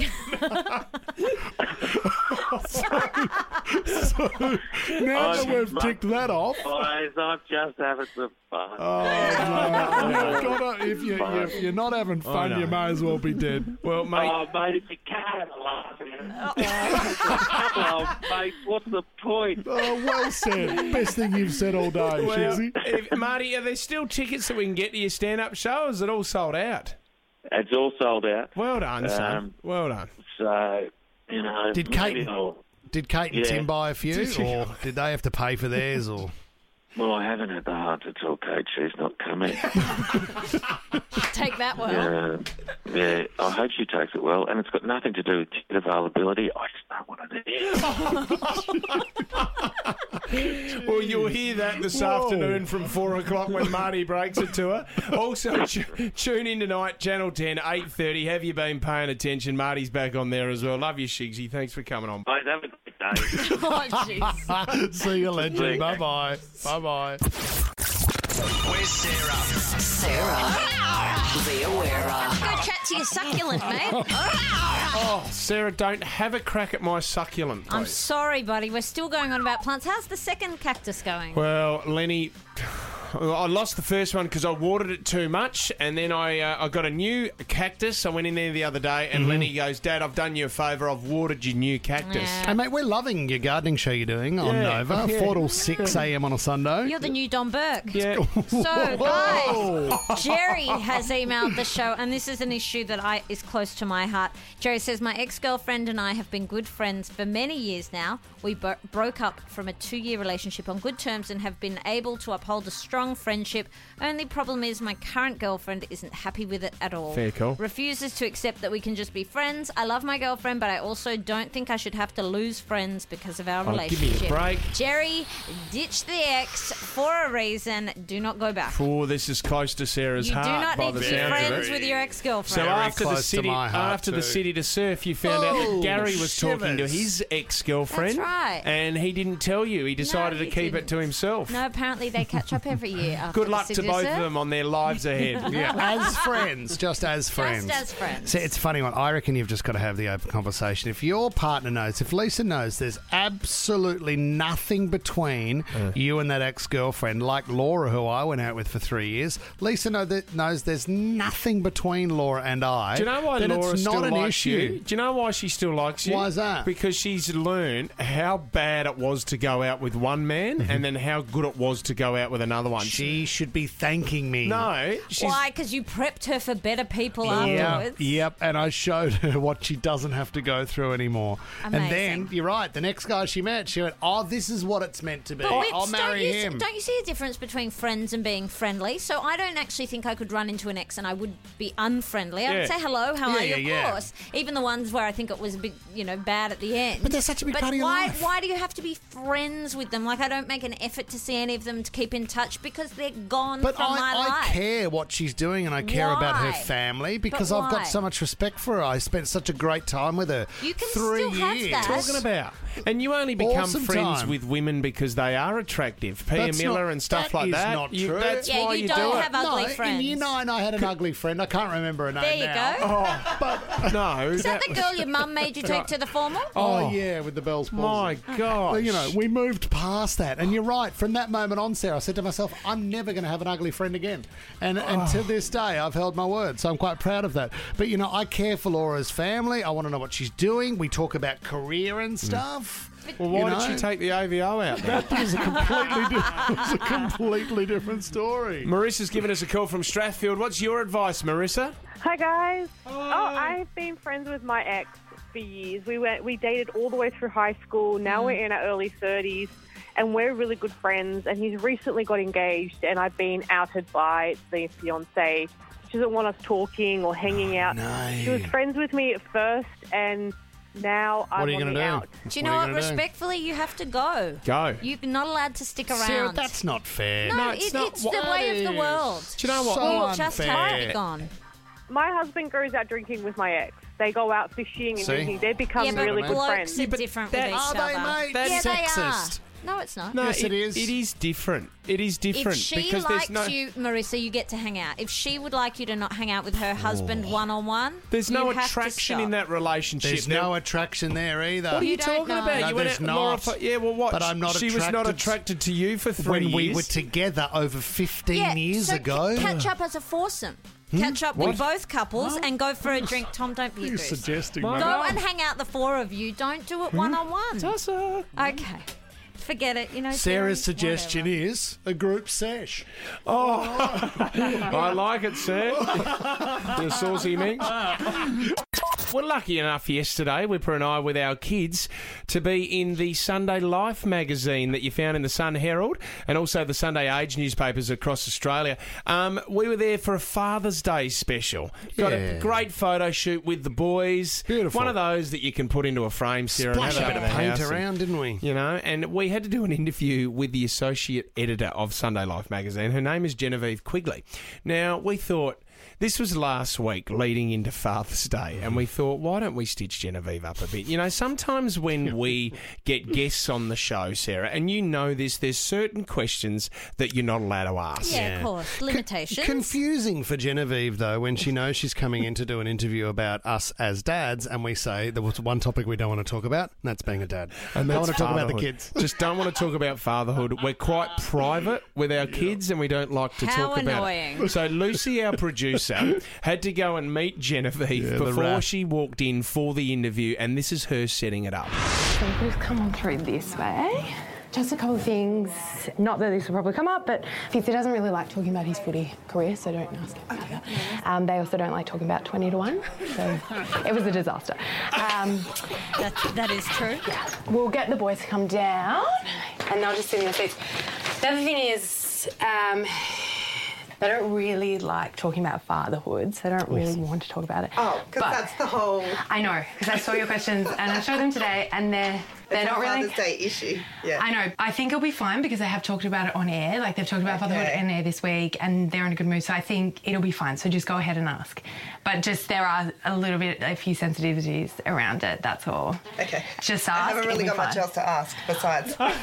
so, so now that we've ticked that off. Boys, I'm just having some fun. Oh, no. You've gotta, if, you, if you're not having fun, Oh, no. you may as well be dead. Well, mate. Oh, mate, if you can't laugh at it. Oh, mate, what's the point? Oh, well said. Best thing you've said all day, Well, Shigsy. if, Marty, are there still tickets that we can get to your stand-up show, or is it all sold out? It's all sold out. Well done, son. Um, Well done. So, you know... Did maybe Kate, I'll- did Kate and Yeah. Tim buy a few, Did she? or did they have to pay for theirs? Or Well, I haven't had the heart to tell Kate she's not coming. Take that well. Yeah, yeah, I hope she takes it well, and it's got nothing to do with ticket availability. I just don't want to hear. Well, you'll hear that this Whoa. afternoon from four o'clock when Marty breaks it to her. Also, t- tune in tonight, Channel ten, eight thirty. Have you been paying attention? Marty's back on there as well. Love you, Shigsy. Thanks for coming on. Mate, have a good day. Oh, jeez. see you, legend. See you. Bye bye. Bye bye. Where's Sarah? Sarah. Be aware. Go chat to your succulent, mate. Oh, Sarah, don't have a crack at my succulent, please. I'm sorry, buddy. We're still going on about plants. How's the second cactus going? Well, Lenny, I lost the first one because I watered it too much, and then I uh, I got a new cactus. I went in there the other day, and Lenny goes, "Dad, I've done you a favour. I've watered your new cactus." Yeah. Hey, mate, we're loving your gardening show you're doing on Yeah. Nova, Yeah. four till six a.m. on a Sunday. You're the new Don Burke. Yeah. So, guys, Whoa. Jerry has emailed the show, and this is an issue that I is close to my heart. Jerry says, my ex-girlfriend and I have been good friends for many years now. We bo- broke up from a two-year relationship on good terms and have been able to uphold a strong friendship. Only problem is my current girlfriend isn't happy with it at all. Fair call. Refuses to accept that we can just be friends. I love my girlfriend, but I also don't think I should have to lose friends because of our Oh, give me a relationship. break. Jerry, ditch the ex for a reason. Do not go back. Oh, this is close to Sarah's You do heart. not by need the to be sounds of friends it. with your So ex-girlfriend. Very after the close to city, my heart after the too. city to surf, you found out that Oh, Gary was talking to shivers. his ex-girlfriend, That's right. and he didn't tell you. He decided he to keep it didn't. to himself. No, apparently they catch up every year. After Good the luck to city both surf. of them on their lives ahead. Yeah, as friends, just as friends. Just as friends. See, it's a funny one. I reckon you've just got to have the open conversation. If your partner knows, if Lisa knows there's absolutely nothing between Uh. you and that ex-girlfriend, like Laura, who I went out with for three years, Lisa know that knows there's nothing between Laura and I. Do you know why then Laura it's still not an likes issue. you? Do you know why she still likes you? Why is that? Because she's learned how bad it was to go out with one man, and then how good it was to go out with another one. She should be thanking me. no, she's Why? Because you prepped her for better people Yep, afterwards. yep, and I showed her what she doesn't have to go through anymore. And then, Amazing. you're right, the next guy she met, she went, oh, this is what it's meant to be. But Whips, I'll marry don't you, him. Don't you see a difference between friends and being friendly? So I don't actually think I could run into an ex and I would be unfriendly. I Yeah. would say hello, how Yeah, are you? yeah, Of yeah. course. Even the ones where I think it was a bit, you know, bad at the end. But they're such a big But part of your why, life. why do you have to be friends with them? Like, I don't make an effort to see any of them to keep in touch because they're gone But from my I, I life. care what she's doing and I care about her Why? family because But I've why? got so much respect for her. I spent such a great time with her. You can Three still have years. that. talking about. And you only become Awesome friends time. with women because they are attractive. Pia That's Miller not- and stuff that like is that. not You- true. That's Yeah, why you you, don't do have it. ugly no, friends. in year nine I had an ugly friend. I can't remember her name There you now. go. Oh, but no. Is that the girl your mum made you take to the formal? Oh, Oh. yeah, with the bells. My God. Well, you know, we moved past that, and you're right. From that moment on, Sarah, I said to myself, "I'm never going to have an ugly friend again." And and to this day, I've held my word, so I'm quite proud of that. But you know, I care for Laura's family. I want to know what she's doing. We talk about career and stuff. Well, why You did know? she take the A V O out then? That was a completely, di- it was a completely different story. Marissa's given us a call from Strathfield. What's your advice, Marissa? Hi guys. Oh, I've been friends with my ex for years. We went, we dated all the way through high school. Now we're in our early thirties, and we're really good friends. And he's recently got engaged, and I've been outed by the fiance. She doesn't want us talking or hanging out. no. She was friends with me at first, and now I'm What are you on going the to do? out. Do you What know are what? you gonna do? Respectfully, you have to go. Go. You're not allowed to stick around. Sarah, that's not fair. no, No, it- it's it's, not the what way it of the is. world. Do you know what? So You just have to unfair. be gone. My husband goes out drinking with my ex. They go out fishing and See? drinking. They become Yeah, but really good blokes friends. are different with each Are they, other. mate? That's yeah, they are. sexist. No, it's not. No, Yes, it is. It is different. It is different If she because likes there's no you, Marissa, you get to hang out. If she would like you to not hang out with her husband one on one, there's no attraction in that relationship. There's Now- no attraction there either. What are you, You don't talking know. about? No, you went there's at Laura not. Fa- yeah, well, what? But I'm not She was not attracted- attracted to you for three when years. we were together over fifteen yeah, years so ago. c- catch up as a foursome. Catch up What? with both couples and go for a drink. Tom, don't be a You're goose. suggesting, Go mate. and hang out the four of you. Don't do it one on one. Tussa. Okay. Forget it. You know, Sarah's Sarah, suggestion is a group sesh. Oh, I like it, sir. The saucy mix. We're lucky enough yesterday, Whipper and I, with our kids, to be in the Sunday Life magazine that you found in the Sun Herald and also the Sunday Age newspapers across Australia. Um, we were there for a Father's Day special. Got Yeah. a great photo shoot with the boys. Beautiful. One of those that you can put into a frame, Sarah. and Splash have a it bit in of the paint house and- around, didn't we? You know, and we had to do an interview with the associate editor of Sunday Life magazine. Her name is Genevieve Quigley. Now, we thought this was last week leading into Father's Day, and we thought, why don't we stitch Genevieve up a bit? You know, sometimes when we get guests on the show, Sarah, and you know this, there's certain questions that you're not allowed to ask. Yeah, of course. Limitations. Confusing for Genevieve, though, when she knows she's coming in to do an interview about us as dads, and we say there was one topic we don't want to talk about, and that's being a dad. And I that's want to talk about the fatherhood. kids. Just don't want to talk about fatherhood. We're quite private with our kids, and we don't like to How talk about annoying. it. So Lucy, our producer, had to go and meet Genevieve Yeah, the before rat. she walked in for the interview, and this is her setting it up. So we've come on through this way. Just a couple of things, not that this will probably come up, but Fitzy doesn't really like talking about his footy career, so don't ask him about that. Um, they also don't like talking about twenty to one, so it was a disaster. Um, that, that is true. Yeah. We'll get the boys to come down, and they'll just sit in their seats. The other thing is, um, they don't really like talking about fatherhood, so they don't really want to talk about it. Oh, because But- that's the whole... I know, because I saw your questions, and I showed them today, and they're... They're It's not a really. Father's Day issue. Yeah. I know. I think it'll be fine because they have talked about it on air. Like they've talked about fatherhood Okay. on air this week, and they're in a good mood. So I think it'll be fine. So just go ahead and ask. But just there are a little bit, a few sensitivities around it. That's all. Okay. Just I ask. haven't really it'll got be much fine. else to ask besides. This is like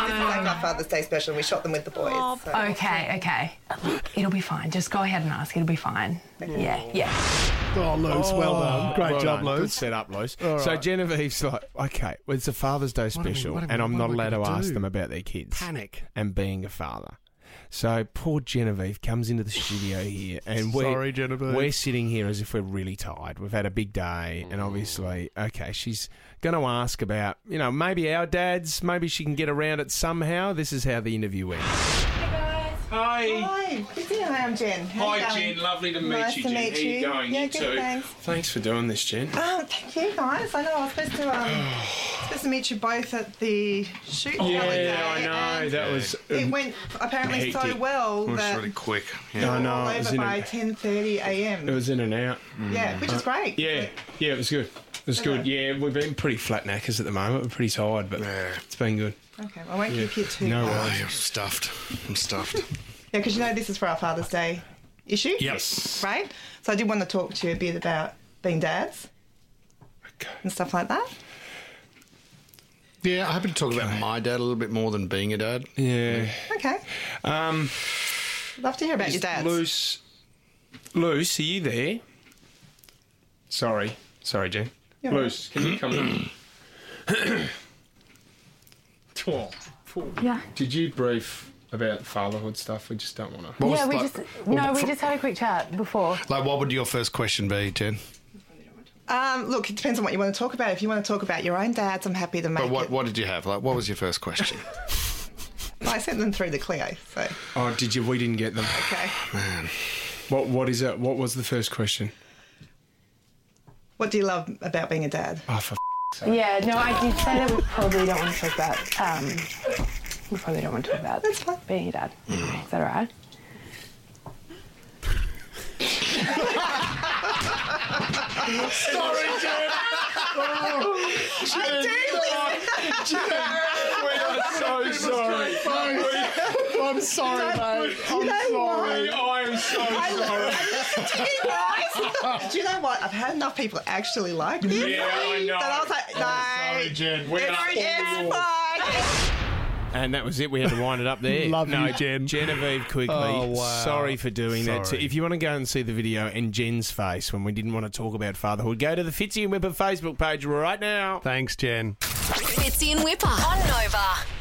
our Father's Day special. We shot them with the boys. so- Okay, okay. Look, it'll be fine. Just go ahead and ask. It'll be fine. Yeah, yeah. Oh, Luz, well done. Great well job, done. Luz. Good set up, Luz. All So right. Genevieve's like, okay, well, it's a Father's Day What are we- special, what are we- and I'm what not are we allowed to gonna ask do? them about their kids. Panic. And being a father. So poor Genevieve comes into the studio here, and we're, Sorry, Genevieve. we're sitting here as if we're really tired. We've had a big day, and obviously, okay, she's going to ask about, you know, maybe our dads, maybe she can get around it somehow. This is how the interview went. Hi. Hi. Hi, I'm Jen. How you Hi, going? Jen. Lovely to meet Nice you, to Jen. meet How you you. going? Yeah, you good, too. thanks. Thanks for doing this, Jen. Oh, thank you guys. I know I was supposed to um supposed to meet you both at the shoot the other day. Yeah, I know. and That was. It um, went apparently so hectic. well It was that really quick. you were I know. all It was over in by a- ten thirty a.m. It was in and out. Yeah, which is Uh, great. Yeah, yeah, it was good. It was good. Yeah, we've been pretty flat knackers at the moment. We're pretty tired, but it's been good. Okay, well, I won't Yeah. keep you too No long. worries. I'm stuffed. I'm stuffed. Yeah, because you know this is for our Father's Day issue. Yes. Right? So I did want to talk to you a bit about being dads and stuff like that. Yeah, I'm happy to talk about my dad a little bit more than being a dad. Yeah. Okay. Um, Love to hear about is your dads. Luce, Luce, are you there? Sorry. Sorry, Jen. You're Luce, can you come in? Oh, Yeah. Did you brief about fatherhood stuff? We just don't want to. yeah, we just no, we just had a quick chat before. Like, what would your first question be, Jen? Um, look, it depends on what you want to talk about. If you want to talk about your own dads, I'm happy to make But what, it. what did you have? Like, what was your first question? I sent them through the Clio, so Oh, did you? We didn't get them. okay. Man. What? What is it? What was the first question? What do you love about being a dad? Oh, for Yeah, no, I did say that we probably don't want to talk about. Um, we probably don't want to talk about being a dad. Is that all right? Sorry, Jen. Oh, I do. Jen, we are so sorry. I'm sorry, mate. You I'm know sorry. what? I am so I sorry. listen to you guys. Do you know what? I've had enough people actually like this. Yeah, I know. That I was like, no. Sorry, Jen. We're It's, gonna it's pull you fine. And that was it. We had to wind it up there. Love no, you, Jen. Genevieve Quickly. Oh, wow. Sorry for doing that. So Sorry. if you want to go and see the video and Jen's face when we didn't want to talk about fatherhood, go to the Fitzy and Whipper Facebook page right now. Thanks, Jen. Fitzy and Whipper on Nova.